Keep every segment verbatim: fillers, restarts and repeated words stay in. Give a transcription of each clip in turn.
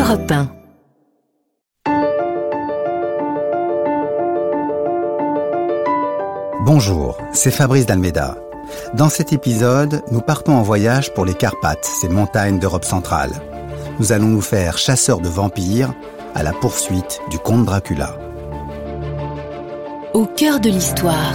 Europe un. Bonjour, c'est Fabrice d'Almeida. Dans cet épisode, nous partons en voyage pour les Carpates, ces montagnes d'Europe centrale. Nous allons nous faire chasseurs de vampires à la poursuite du comte Dracula. Au cœur de l'histoire.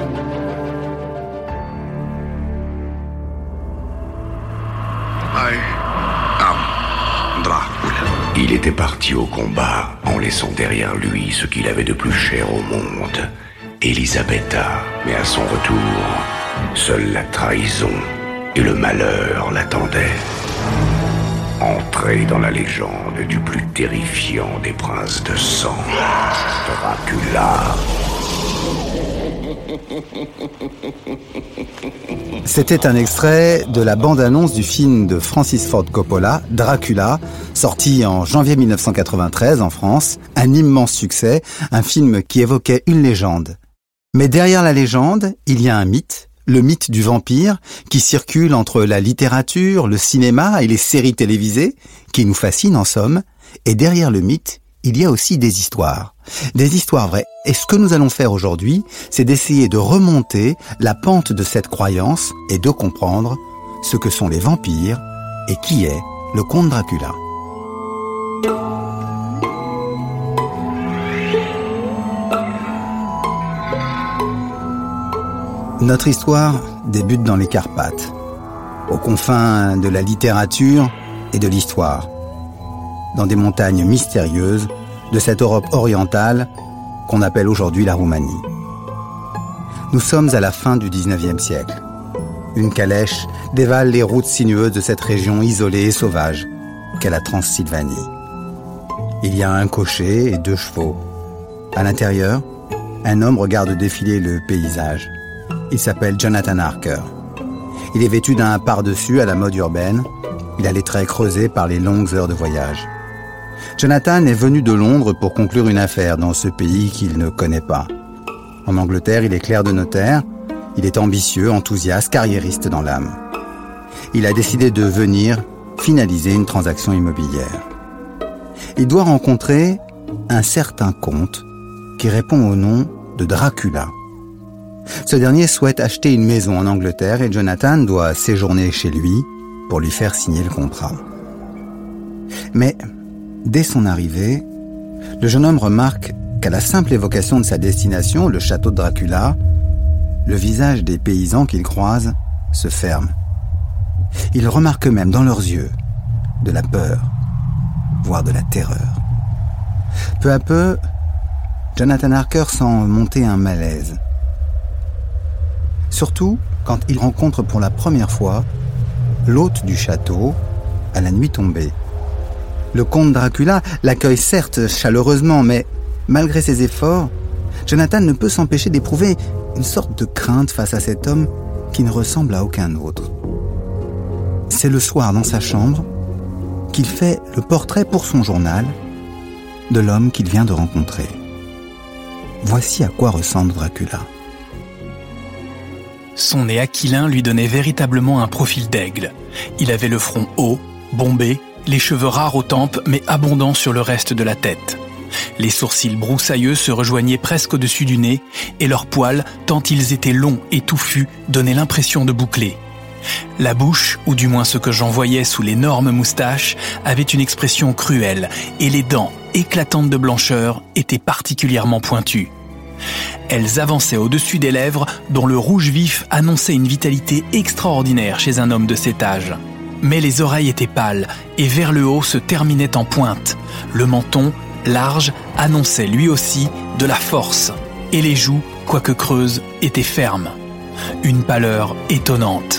I am Dracula. Il était parti au combat en laissant derrière lui ce qu'il avait de plus cher au monde, Elisabetta. Mais à son retour, seule la trahison et le malheur l'attendaient. Entré dans la légende du plus terrifiant des princes de sang, Dracula. C'était un extrait de la bande-annonce du film de Francis Ford Coppola, Dracula, sorti en janvier mille neuf cent quatre-vingt-treize en France, un immense succès, un film qui évoquait une légende. Mais derrière la légende, il y a un mythe, le mythe du vampire, qui circule entre la littérature, le cinéma et les séries télévisées, qui nous fascinent en somme, et derrière le mythe, il y a aussi des histoires. Des histoires vraies. Et ce que nous allons faire aujourd'hui, c'est d'essayer de remonter la pente de cette croyance et de comprendre ce que sont les vampires et qui est le comte Dracula. Notre histoire débute dans les Carpates, aux confins de la littérature et de l'histoire, dans des montagnes mystérieuses de cette Europe orientale qu'on appelle aujourd'hui la Roumanie. Nous sommes à la fin du dix-neuvième siècle. Une calèche dévale les routes sinueuses de cette région isolée et sauvage qu'est la Transylvanie. Il y a un cocher et deux chevaux. À l'intérieur, un homme regarde défiler le paysage. Il s'appelle Jonathan Harker. Il est vêtu d'un pardessus à la mode urbaine. Il a les traits creusés par les longues heures de voyage. Jonathan est venu de Londres pour conclure une affaire dans ce pays qu'il ne connaît pas. En Angleterre, il est clerc de notaire. Il est ambitieux, enthousiaste, carriériste dans l'âme. Il a décidé de venir finaliser une transaction immobilière. Il doit rencontrer un certain comte qui répond au nom de Dracula. Ce dernier souhaite acheter une maison en Angleterre et Jonathan doit séjourner chez lui pour lui faire signer le contrat. Mais dès son arrivée, le jeune homme remarque qu'à la simple évocation de sa destination, le château de Dracula, le visage des paysans qu'il croise se ferme. Il remarque même dans leurs yeux de la peur, voire de la terreur. Peu à peu, Jonathan Harker sent monter un malaise. Surtout quand il rencontre pour la première fois l'hôte du château à la nuit tombée. Le comte Dracula l'accueille certes chaleureusement, mais malgré ses efforts, Jonathan ne peut s'empêcher d'éprouver une sorte de crainte face à cet homme qui ne ressemble à aucun autre. C'est le soir dans sa chambre qu'il fait le portrait pour son journal de l'homme qu'il vient de rencontrer. Voici à quoi ressemble Dracula. Son nez aquilin lui donnait véritablement un profil d'aigle. Il avait le front haut, bombé, les cheveux rares aux tempes mais abondants sur le reste de la tête. Les sourcils broussailleux se rejoignaient presque au-dessus du nez et leurs poils, tant ils étaient longs et touffus, donnaient l'impression de boucler. La bouche, ou du moins ce que j'en voyais sous l'énorme moustache, avait une expression cruelle et les dents, éclatantes de blancheur, étaient particulièrement pointues. Elles avançaient au-dessus des lèvres dont le rouge vif annonçait une vitalité extraordinaire chez un homme de cet âge. Mais les oreilles étaient pâles et vers le haut se terminaient en pointe. Le menton, large, annonçait lui aussi de la force. Et les joues, quoique creuses, étaient fermes. Une pâleur étonnante.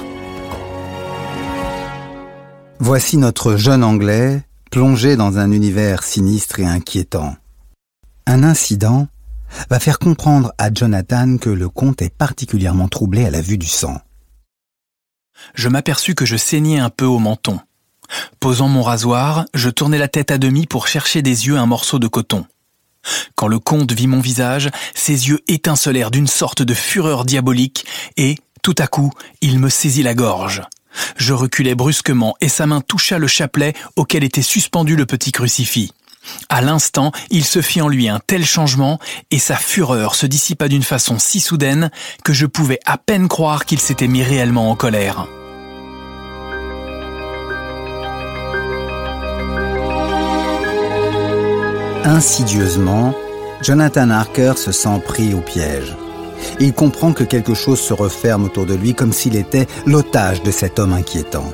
Voici notre jeune Anglais plongé dans un univers sinistre et inquiétant. Un incident va faire comprendre à Jonathan que le comte est particulièrement troublé à la vue du sang. Je m'aperçus que je saignais un peu au menton. Posant mon rasoir, je tournai la tête à demi pour chercher des yeux un morceau de coton. Quand le comte vit mon visage, ses yeux étincelèrent d'une sorte de fureur diabolique et, tout à coup, il me saisit la gorge. Je reculai brusquement et sa main toucha le chapelet auquel était suspendu le petit crucifix. À l'instant, il se fit en lui un tel changement et sa fureur se dissipa d'une façon si soudaine que je pouvais à peine croire qu'il s'était mis réellement en colère. Insidieusement, Jonathan Harker se sent pris au piège. Il comprend que quelque chose se referme autour de lui comme s'il était l'otage de cet homme inquiétant.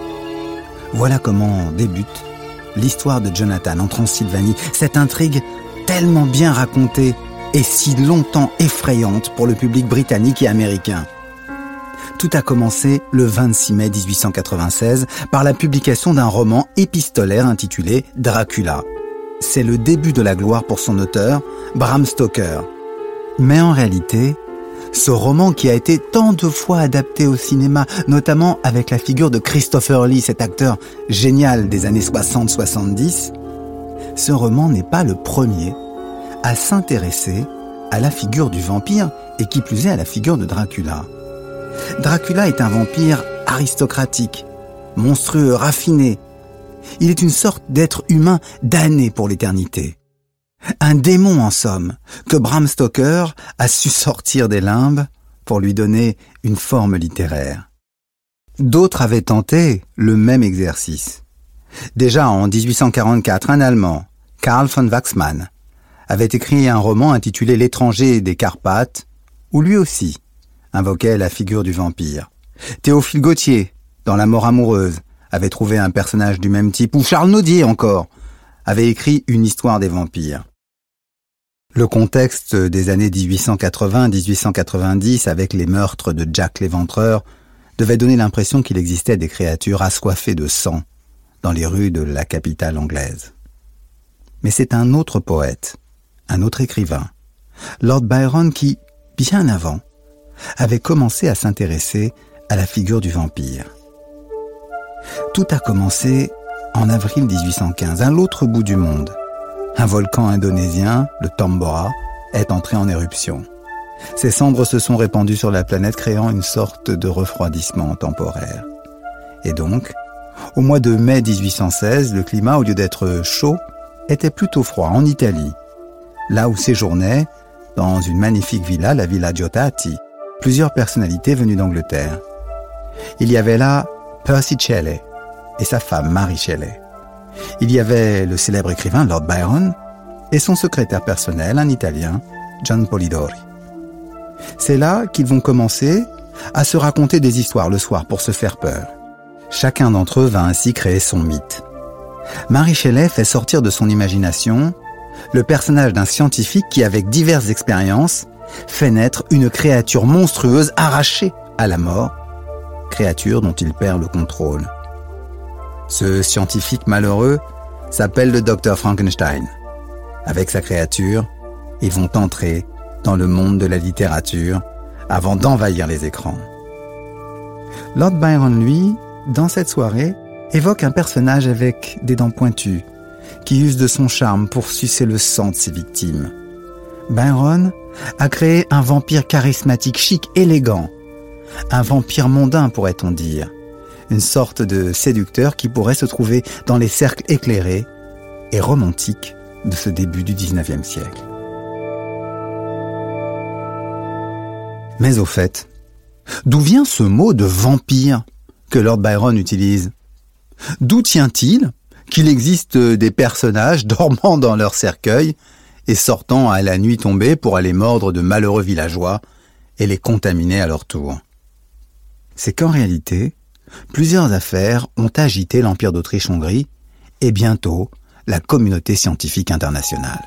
Voilà comment débute l'histoire de Jonathan en Transylvanie, cette intrigue tellement bien racontée et si longtemps effrayante pour le public britannique et américain. Tout a commencé le vingt-six mai dix-huit cent quatre-vingt-seize par la publication d'un roman épistolaire intitulé Dracula. C'est le début de la gloire pour son auteur, Bram Stoker. Mais en réalité, ce roman qui a été tant de fois adapté au cinéma, notamment avec la figure de Christopher Lee, cet acteur génial des années soixante soixante-dix, ce roman n'est pas le premier à s'intéresser à la figure du vampire et qui plus est à la figure de Dracula. Dracula est un vampire aristocratique, monstrueux, raffiné. Il est une sorte d'être humain damné pour l'éternité. Un démon en somme, que Bram Stoker a su sortir des limbes pour lui donner une forme littéraire. D'autres avaient tenté le même exercice. Déjà en dix-huit cent quarante-quatre, un Allemand, Karl von Wachsmann, avait écrit un roman intitulé L'étranger des Carpates, où lui aussi invoquait la figure du vampire. Théophile Gautier, dans La mort amoureuse, avait trouvé un personnage du même type, ou Charles Nodier encore, avait écrit une histoire des vampires. Le contexte des années dix-huit cent quatre-vingts à dix-huit cent quatre-vingt-dix, avec les meurtres de Jack l'Éventreur, devait donner l'impression qu'il existait des créatures assoiffées de sang dans les rues de la capitale anglaise. Mais c'est un autre poète, un autre écrivain, Lord Byron, qui, bien avant, avait commencé à s'intéresser à la figure du vampire. Tout a commencé en avril dix-huit cent quinze, à l'autre bout du monde. Un volcan indonésien, le Tambora, est entré en éruption. Ses cendres se sont répandues sur la planète, créant une sorte de refroidissement temporaire. Et donc, au mois de mai dix-huit cent seize, le climat, au lieu d'être chaud, était plutôt froid en Italie, là où séjournaient, dans une magnifique villa, la Villa Giotati, plusieurs personnalités venues d'Angleterre. Il y avait là Percy Shelley et sa femme Mary Shelley. Il y avait le célèbre écrivain Lord Byron et son secrétaire personnel, un Italien, John Polidori. C'est là qu'ils vont commencer à se raconter des histoires le soir pour se faire peur. Chacun d'entre eux va ainsi créer son mythe. Mary Shelley fait sortir de son imagination le personnage d'un scientifique qui, avec diverses expériences, fait naître une créature monstrueuse arrachée à la mort, créature dont il perd le contrôle. Ce scientifique malheureux s'appelle le docteur Frankenstein. Avec sa créature, ils vont entrer dans le monde de la littérature avant d'envahir les écrans. Lord Byron, lui, dans cette soirée, évoque un personnage avec des dents pointues, qui use de son charme pour sucer le sang de ses victimes. Byron a créé un vampire charismatique, chic, élégant. Un vampire mondain, pourrait-on dire. Une sorte de séducteur qui pourrait se trouver dans les cercles éclairés et romantiques de ce début du dix-neuvième siècle. Mais au fait, d'où vient ce mot de vampire que Lord Byron utilise ? D'où tient-il qu'il existe des personnages dormant dans leur cercueil et sortant à la nuit tombée pour aller mordre de malheureux villageois et les contaminer à leur tour ? C'est qu'en réalité, plusieurs affaires ont agité l'Empire d'Autriche-Hongrie et bientôt la communauté scientifique internationale.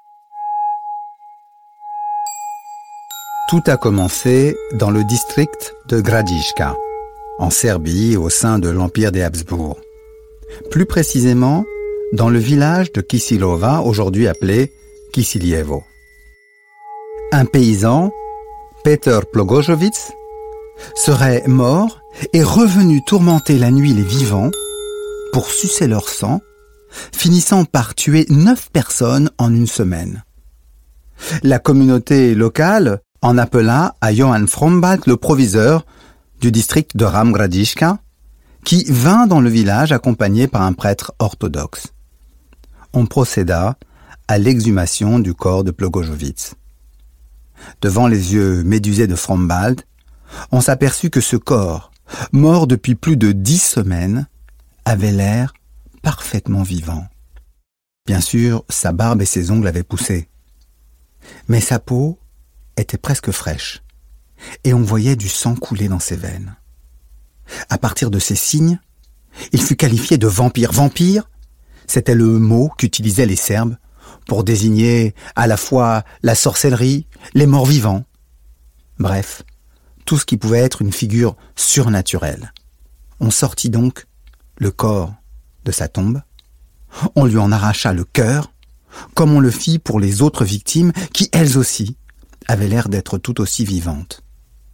Tout a commencé dans le district de Gradiška, en Serbie, au sein de l'Empire des Habsbourg. Plus précisément, dans le village de Kisilova, aujourd'hui appelé Kisilievo. Un paysan, Peter Plogošović, serait mort et revenu tourmenter la nuit les vivants pour sucer leur sang, finissant par tuer neuf personnes en une semaine. La communauté locale en appela à Johann Frombach, le proviseur du district de Ram-Gradiška, qui vint dans le village accompagné par un prêtre orthodoxe. On procéda à l'exhumation du corps de Plogojevic. Devant les yeux médusés de Frombald, on s'aperçut que ce corps, mort depuis plus de dix semaines, avait l'air parfaitement vivant. Bien sûr, sa barbe et ses ongles avaient poussé, mais sa peau était presque fraîche, et on voyait du sang couler dans ses veines. À partir de ces signes, il fut qualifié de vampire. Vampire, c'était le mot qu'utilisaient les Serbes pour désigner à la fois la sorcellerie, les morts vivants. Bref, tout ce qui pouvait être une figure surnaturelle. On sortit donc le corps de sa tombe, on lui en arracha le cœur, comme on le fit pour les autres victimes qui, elles aussi, avaient l'air d'être tout aussi vivantes.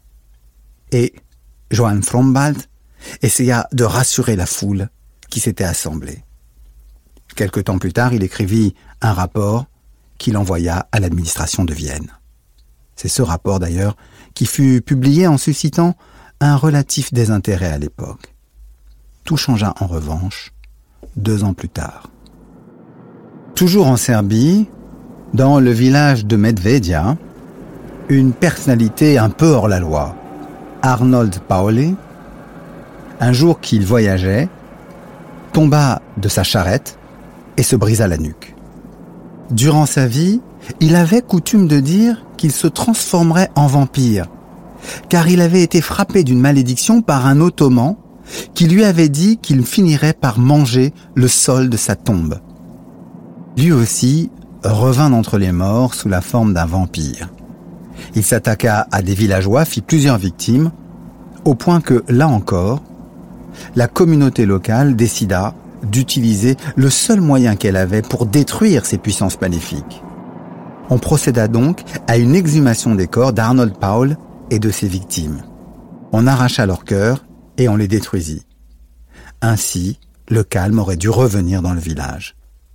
Et Johann Frombald essaya de rassurer la foule qui s'était assemblée. Quelque temps plus tard, il écrivit un rapport qu'il envoya à l'administration de Vienne. C'est ce rapport d'ailleurs qui fut publié en suscitant un relatif désintérêt à l'époque. Tout changea en revanche deux ans plus tard. Toujours en Serbie, dans le village de Medvedia, une personnalité un peu hors la loi, Arnold Pauli, un jour qu'il voyageait, tomba de sa charrette et se brisa la nuque. Durant sa vie, il avait coutume de dire qu'il se transformerait en vampire, car il avait été frappé d'une malédiction par un ottoman qui lui avait dit qu'il finirait par manger le sol de sa tombe. Lui aussi revint d'entre les morts sous la forme d'un vampire. Il s'attaqua à des villageois, fit plusieurs victimes, au point que, là encore, la communauté locale décida d'utiliser le seul moyen qu'elle avait pour détruire ces puissances maléfiques. On procéda donc à une exhumation des corps d'Arnold Paul et de ses victimes. On arracha leurs cœurs et on les détruisit. Ainsi, le calme aurait dû revenir dans le village.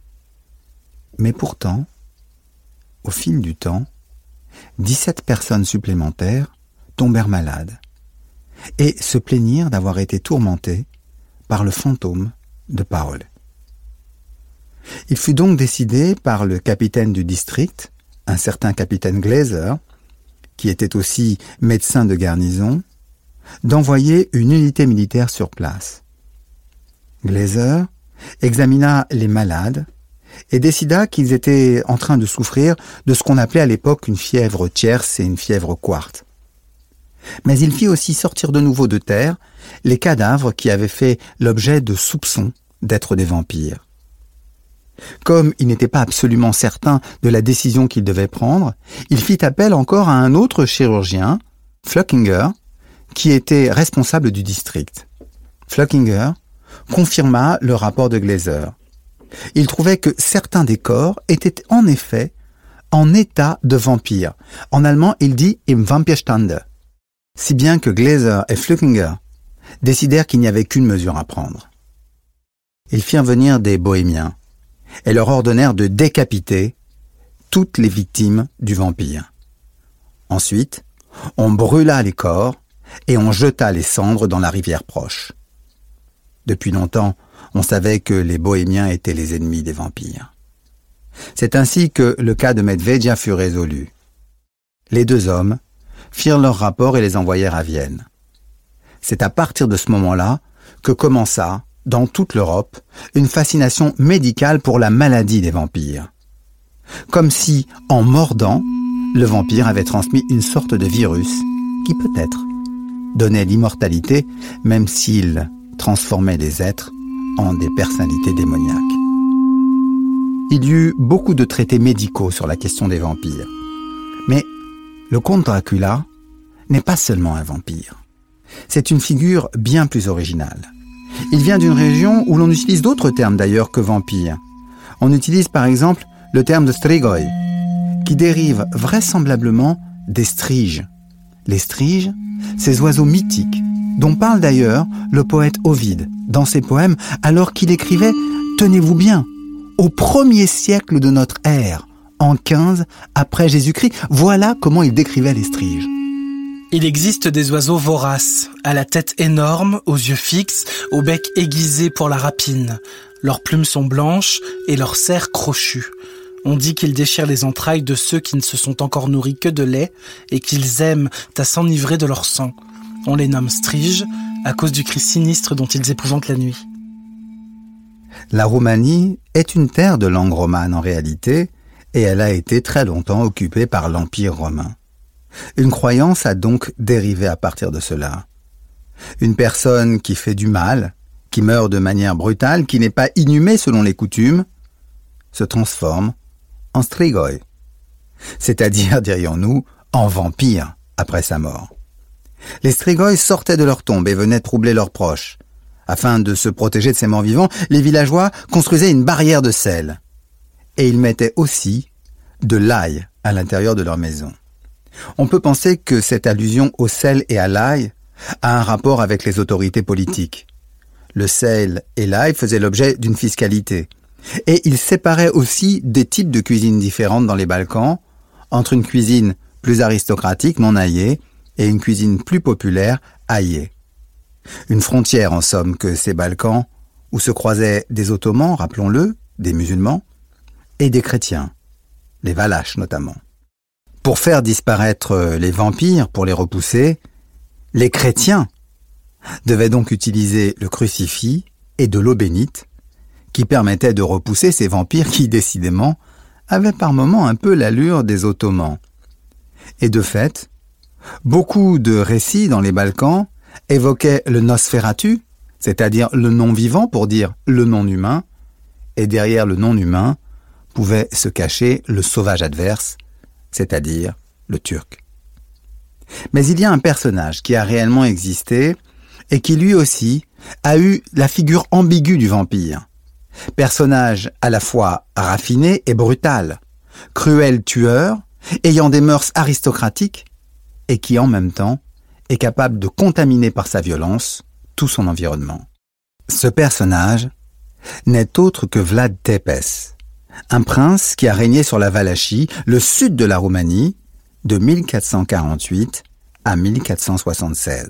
Mais pourtant, au fil du temps, dix-sept personnes supplémentaires tombèrent malades et se plaignirent d'avoir été tourmentées par le fantôme de Paul. Il fut donc décidé par le capitaine du district, un certain capitaine Glaser, qui était aussi médecin de garnison, d'envoyer une unité militaire sur place. Glaser examina les malades et décida qu'ils étaient en train de souffrir de ce qu'on appelait à l'époque une fièvre tierce et une fièvre quarte. Mais il fit aussi sortir de nouveau de terre les cadavres qui avaient fait l'objet de soupçons d'être des vampires. Comme il n'était pas absolument certain de la décision qu'il devait prendre, il fit appel encore à un autre chirurgien, Flöckinger, qui était responsable du district. Flöckinger confirma le rapport de Glaser. Il trouvait que certains des corps étaient en effet en état de vampire. En allemand, il dit « im Vampirstande », si bien que Glaser et Flöckinger décidèrent qu'il n'y avait qu'une mesure à prendre. Ils firent venir des bohémiens et leur ordonnèrent de décapiter toutes les victimes du vampire. Ensuite, on brûla les corps et on jeta les cendres dans la rivière proche. Depuis longtemps, on savait que les bohémiens étaient les ennemis des vampires. C'est ainsi que le cas de Medvedia fut résolu. Les deux hommes firent leur rapport et les envoyèrent à Vienne. C'est à partir de ce moment-là que commença, dans toute l'Europe, une fascination médicale pour la maladie des vampires. Comme si, en mordant, le vampire avait transmis une sorte de virus qui peut-être donnait l'immortalité, même s'il transformait les êtres en des personnalités démoniaques. Il y eut beaucoup de traités médicaux sur la question des vampires. Mais le comte Dracula n'est pas seulement un vampire. C'est une figure bien plus originale. Il vient d'une région où l'on utilise d'autres termes d'ailleurs que vampire. On utilise par exemple le terme de strigoi, qui dérive vraisemblablement des striges. Les striges, ces oiseaux mythiques, dont parle d'ailleurs le poète Ovide dans ses poèmes, alors qu'il écrivait, tenez-vous bien, au premier siècle de notre ère, en quinze après Jésus-Christ. Voilà comment il décrivait les striges. Il existe des oiseaux voraces, à la tête énorme, aux yeux fixes, au bec aiguisé pour la rapine. Leurs plumes sont blanches et leurs serres crochues. On dit qu'ils déchirent les entrailles de ceux qui ne se sont encore nourris que de lait et qu'ils aiment à s'enivrer de leur sang. On les nomme striges à cause du cri sinistre dont ils épouvantent la nuit. La Roumanie est une terre de langue romane en réalité, et elle a été très longtemps occupée par l'Empire romain. Une croyance a donc dérivé à partir de cela. Une personne qui fait du mal, qui meurt de manière brutale, qui n'est pas inhumée selon les coutumes, se transforme en strigoi, c'est-à-dire, dirions-nous, en vampire après sa mort. Les strigoi sortaient de leur tombe et venaient troubler leurs proches. Afin de se protéger de ces morts vivants, les villageois construisaient une barrière de sel. Et ils mettaient aussi de l'ail à l'intérieur de leur maison. On peut penser que cette allusion au sel et à l'ail a un rapport avec les autorités politiques. Le sel et l'ail faisaient l'objet d'une fiscalité. Et ils séparaient aussi des types de cuisine différentes dans les Balkans, entre une cuisine plus aristocratique, non aillée, et une cuisine plus populaire, aillée. Une frontière, en somme, que ces Balkans, où se croisaient des Ottomans, rappelons-le, des musulmans, et des chrétiens, les Valaches notamment. Pour faire disparaître les vampires, pour les repousser, les chrétiens devaient donc utiliser le crucifix et de l'eau bénite, qui permettait de repousser ces vampires qui, décidément, avaient par moments un peu l'allure des Ottomans. Et de fait, beaucoup de récits dans les Balkans évoquaient le Nosferatu, c'est-à-dire le non-vivant pour dire le non-humain, et derrière le non-humain pouvait se cacher le sauvage adverse, c'est-à-dire le Turc. Mais il y a un personnage qui a réellement existé et qui lui aussi a eu la figure ambiguë du vampire. Personnage à la fois raffiné et brutal, cruel tueur, ayant des mœurs aristocratiques et qui en même temps est capable de contaminer par sa violence tout son environnement. Ce personnage n'est autre que Vlad Tepes, un prince qui a régné sur la Valachie, le sud de la Roumanie, de mille quatre cent quarante-huit à mille quatre cent soixante-seize.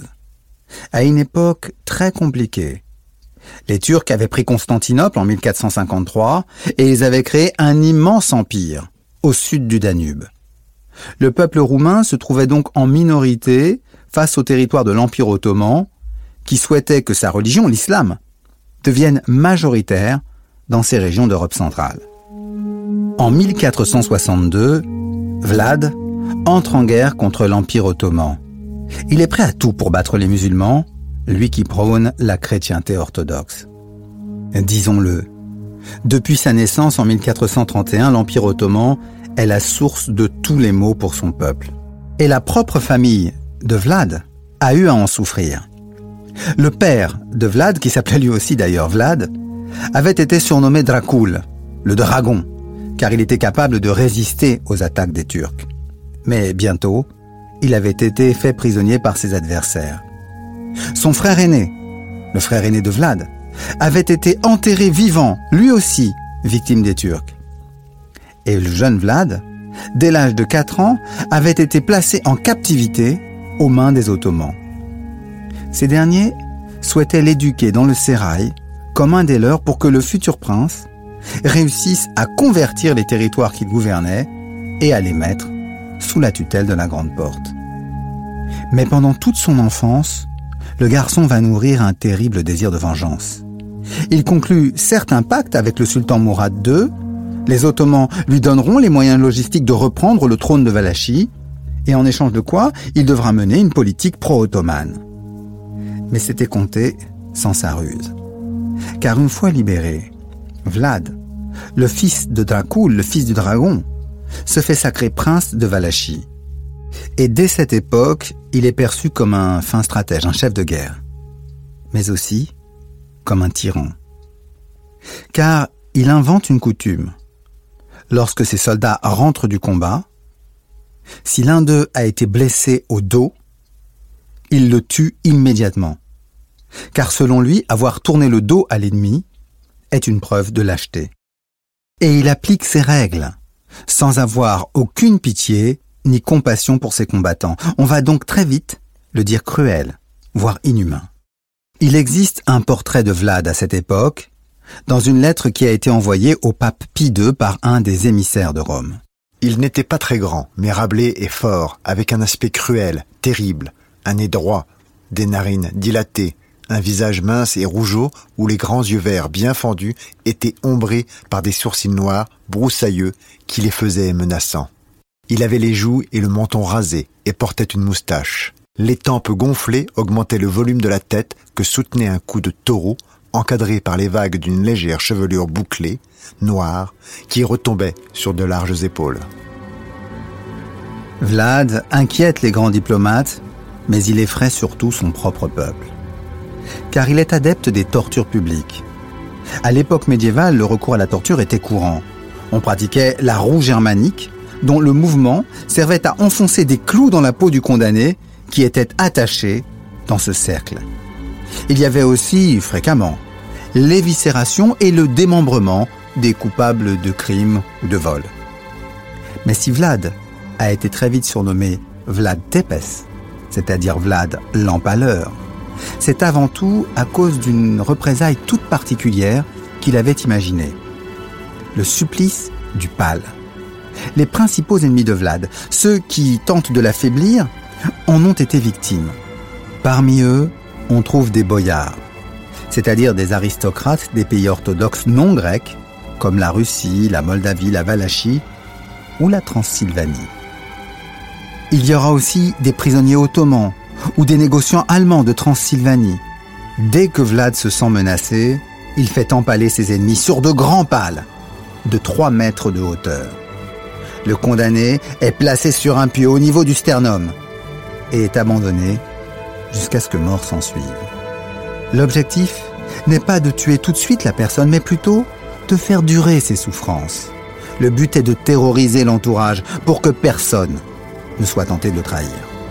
À une époque très compliquée. Les Turcs avaient pris Constantinople en mille quatre cent cinquante-trois et ils avaient créé un immense empire au sud du Danube. Le peuple roumain se trouvait donc en minorité face au territoire de l'Empire ottoman qui souhaitait que sa religion, l'islam, devienne majoritaire dans ces régions d'Europe centrale. En mille quatre cent soixante-deux, Vlad entre en guerre contre l'Empire ottoman. Il est prêt à tout pour battre les musulmans, lui qui prône la chrétienté orthodoxe. Disons-le, depuis sa naissance en mille quatre cent trente et un, l'Empire ottoman est la source de tous les maux pour son peuple. Et la propre famille de Vlad a eu à en souffrir. Le père de Vlad, qui s'appelait lui aussi d'ailleurs Vlad, avait été surnommé Dracul, le dragon, car il était capable de résister aux attaques des Turcs. Mais bientôt, il avait été fait prisonnier par ses adversaires. Son frère aîné, le frère aîné de Vlad, avait été enterré vivant, lui aussi, victime des Turcs. Et le jeune Vlad, dès l'âge de quatre ans, avait été placé en captivité aux mains des Ottomans. Ces derniers souhaitaient l'éduquer dans le sérail comme un des leurs pour que le futur prince réussisse à convertir les territoires qu'il gouvernait et à les mettre sous la tutelle de la Grande Porte. Mais pendant toute son enfance, le garçon va nourrir un terrible désir de vengeance. Il conclut certes un pacte avec le sultan Mourad deux, les Ottomans lui donneront les moyens logistiques de reprendre le trône de Valachie, et en échange de quoi, il devra mener une politique pro-ottomane. Mais c'était compté sans sa ruse. Car une fois libéré, Vlad, le fils de Dracul, le fils du dragon, se fait sacrer prince de Valachie. Et dès cette époque, il est perçu comme un fin stratège, un chef de guerre, mais aussi comme un tyran. Car il invente une coutume. Lorsque ses soldats rentrent du combat, si l'un d'eux a été blessé au dos, il le tue immédiatement. Car selon lui, avoir tourné le dos à l'ennemi est une preuve de lâcheté. Et il applique ses règles, sans avoir aucune pitié ni compassion pour ses combattants. On va donc très vite le dire cruel, voire inhumain. Il existe un portrait de Vlad à cette époque, dans une lettre qui a été envoyée au pape Pie deux par un des émissaires de Rome. Il n'était pas très grand, mais râblé et fort, avec un aspect cruel, terrible, un nez droit, des narines dilatées, un visage mince et rougeau où les grands yeux verts bien fendus étaient ombrés par des sourcils noirs, broussailleux, qui les faisaient menaçants. Il avait les joues et le menton rasés et portait une moustache. Les tempes gonflées augmentaient le volume de la tête que soutenait un cou de taureau, encadré par les vagues d'une légère chevelure bouclée, noire, qui retombait sur de larges épaules. Vlad inquiète les grands diplomates, mais il effraie surtout son propre peuple. Car il est adepte des tortures publiques. À l'époque médiévale, le recours à la torture était courant. On pratiquait la roue germanique, dont le mouvement servait à enfoncer des clous dans la peau du condamné qui était attaché dans ce cercle. Il y avait aussi, fréquemment, l'éviscération et le démembrement des coupables de crimes ou de vols. Mais si Vlad a été très vite surnommé Vlad Tepes, c'est-à-dire Vlad l'Empaleur, c'est avant tout à cause d'une représaille toute particulière qu'il avait imaginée. Le supplice du pal. Les principaux ennemis de Vlad, ceux qui tentent de l'affaiblir, en ont été victimes. Parmi eux, on trouve des boïards, c'est-à-dire des aristocrates des pays orthodoxes non grecs, comme la Russie, la Moldavie, la Valachie ou la Transylvanie. Il y aura aussi des prisonniers ottomans ou des négociants allemands de Transylvanie. Dès que Vlad se sent menacé, il fait empaler ses ennemis sur de grands pales, de trois mètres de hauteur. Le condamné est placé sur un pieu au niveau du sternum et est abandonné jusqu'à ce que mort s'ensuive. L'objectif n'est pas de tuer tout de suite la personne, mais plutôt de faire durer ses souffrances. Le but est de terroriser l'entourage pour que personne ne soit tenté de le trahir.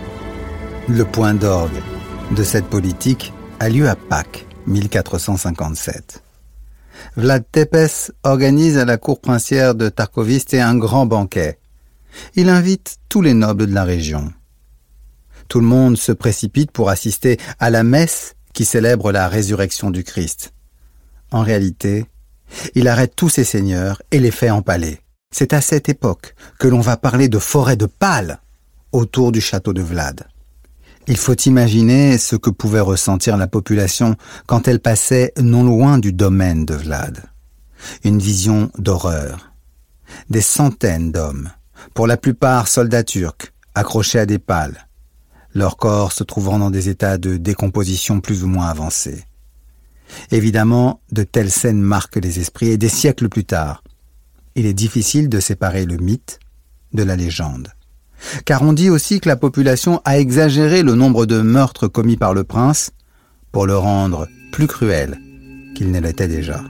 Le point d'orgue de cette politique a lieu à Pâques, mille quatre cent cinquante-sept. Vlad Tepes organise à la cour princière de Târgoviste un grand banquet. Il invite tous les nobles de la région. Tout le monde se précipite pour assister à la messe qui célèbre la résurrection du Christ. En réalité, il arrête tous ses seigneurs et les fait empaler. C'est à cette époque que l'on va parler de forêt de pales autour du château de Vlad. Il faut imaginer ce que pouvait ressentir la population quand elle passait non loin du domaine de Vlad. Une vision d'horreur. Des centaines d'hommes, pour la plupart soldats turcs, accrochés à des pales, leurs corps se trouvant dans des états de décomposition plus ou moins avancés. Évidemment, de telles scènes marquent les esprits et des siècles plus tard, il est difficile de séparer le mythe de la légende. Car on dit aussi que la population a exagéré le nombre de meurtres commis par le prince pour le rendre plus cruel qu'il ne l'était déjà.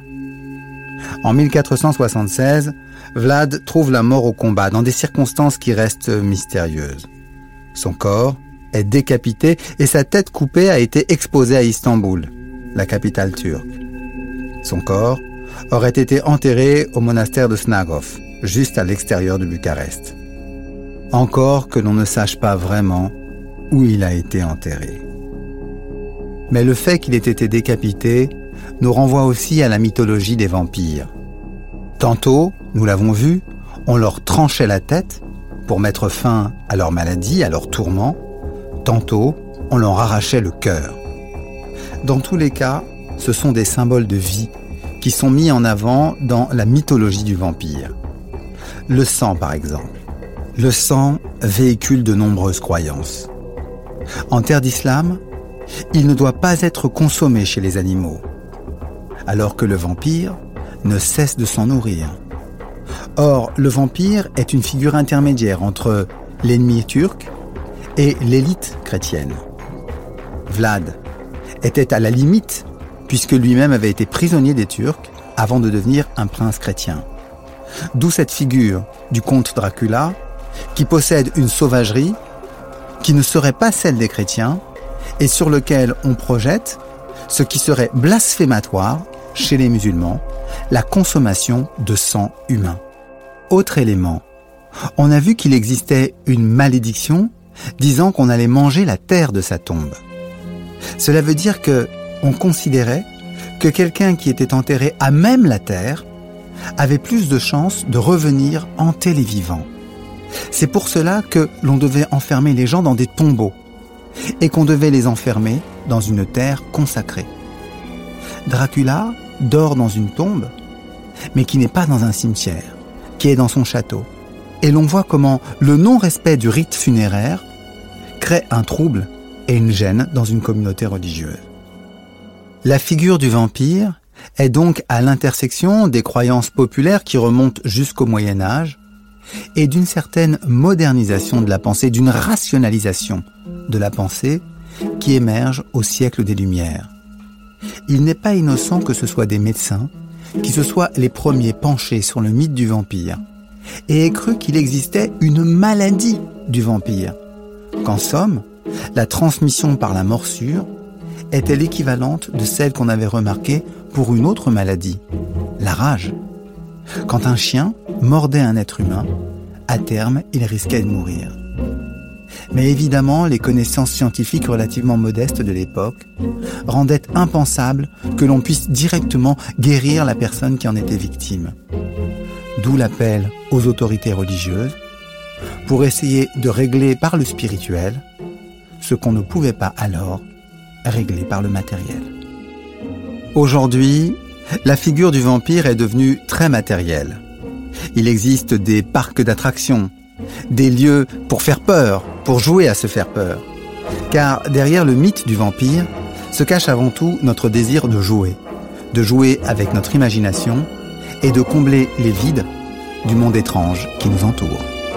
En mille quatre cent soixante-seize, Vlad trouve la mort au combat dans des circonstances qui restent mystérieuses. Son corps est décapité et sa tête coupée a été exposée à Istanbul, la capitale turque. Son corps aurait été enterré au monastère de Snagov, juste à l'extérieur de Bucarest. Encore que l'on ne sache pas vraiment où il a été enterré. Mais le fait qu'il ait été décapité nous renvoie aussi à la mythologie des vampires. Tantôt, nous l'avons vu, on leur tranchait la tête pour mettre fin à leur maladie, à leur tourment. Tantôt, on leur arrachait le cœur. Dans tous les cas, ce sont des symboles de vie qui sont mis en avant dans la mythologie du vampire. Le sang, par exemple. Le sang véhicule de nombreuses croyances. En terre d'islam, il ne doit pas être consommé chez les animaux, alors que le vampire ne cesse de s'en nourrir. Or, le vampire est une figure intermédiaire entre l'ennemi turc et l'élite chrétienne. Vlad était à la limite, puisque lui-même avait été prisonnier des Turcs avant de devenir un prince chrétien. D'où cette figure du comte Dracula, qui possède une sauvagerie qui ne serait pas celle des chrétiens et sur lequel on projette ce qui serait blasphématoire chez les musulmans, la consommation de sang humain. Autre élément on a vu qu'il existait une malédiction disant qu'on allait manger la terre de sa tombe. Cela veut dire que on considérait que quelqu'un qui était enterré à même la terre avait plus de chances de revenir hanter les vivants. C'est pour cela que l'on devait enfermer les gens dans des tombeaux et qu'on devait les enfermer dans une terre consacrée. Dracula dort dans une tombe, mais qui n'est pas dans un cimetière, qui est dans son château. Et l'on voit comment le non-respect du rite funéraire crée un trouble et une gêne dans une communauté religieuse. La figure du vampire est donc à l'intersection des croyances populaires qui remontent jusqu'au Moyen-Âge et d'une certaine modernisation de la pensée, d'une rationalisation de la pensée qui émerge au siècle des Lumières. Il n'est pas innocent que ce soit des médecins qui se soient les premiers penchés sur le mythe du vampire et aient cru qu'il existait une maladie du vampire, qu'en somme, la transmission par la morsure était l'équivalente de celle qu'on avait remarquée pour une autre maladie, la rage. Quand un chien mordait un être humain, à terme, il risquait de mourir. Mais évidemment, les connaissances scientifiques relativement modestes de l'époque rendaient impensable que l'on puisse directement guérir la personne qui en était victime. D'où l'appel aux autorités religieuses pour essayer de régler par le spirituel ce qu'on ne pouvait pas alors régler par le matériel. Aujourd'hui, la figure du vampire est devenue très matérielle. Il existe des parcs d'attractions, des lieux pour faire peur, pour jouer à se faire peur. Car derrière le mythe du vampire se cache avant tout notre désir de jouer, de jouer avec notre imagination et de combler les vides du monde étrange qui nous entoure.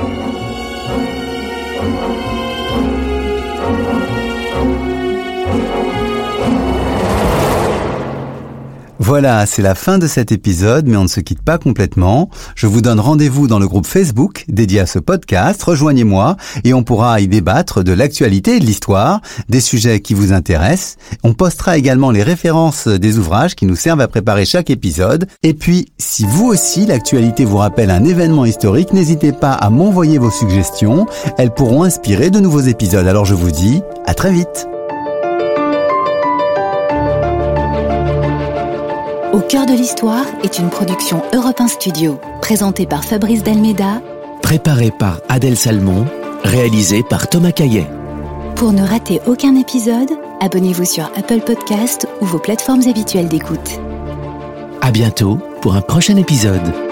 Voilà, c'est la fin de cet épisode, mais on ne se quitte pas complètement. Je vous donne rendez-vous dans le groupe Facebook dédié à ce podcast. Rejoignez-moi et on pourra y débattre de l'actualité et de l'histoire, des sujets qui vous intéressent. On postera également les références des ouvrages qui nous servent à préparer chaque épisode. Et puis, si vous aussi, l'actualité vous rappelle un événement historique, n'hésitez pas à m'envoyer vos suggestions. Elles pourront inspirer de nouveaux épisodes. Alors je vous dis à très vite. Au cœur de l'histoire est une production Europe un Studio, présentée par Fabrice Dalméda, préparée par Adèle Salmon, réalisée par Thomas Caillet. Pour ne rater aucun épisode, abonnez-vous sur Apple Podcasts ou vos plateformes habituelles d'écoute. À bientôt pour un prochain épisode.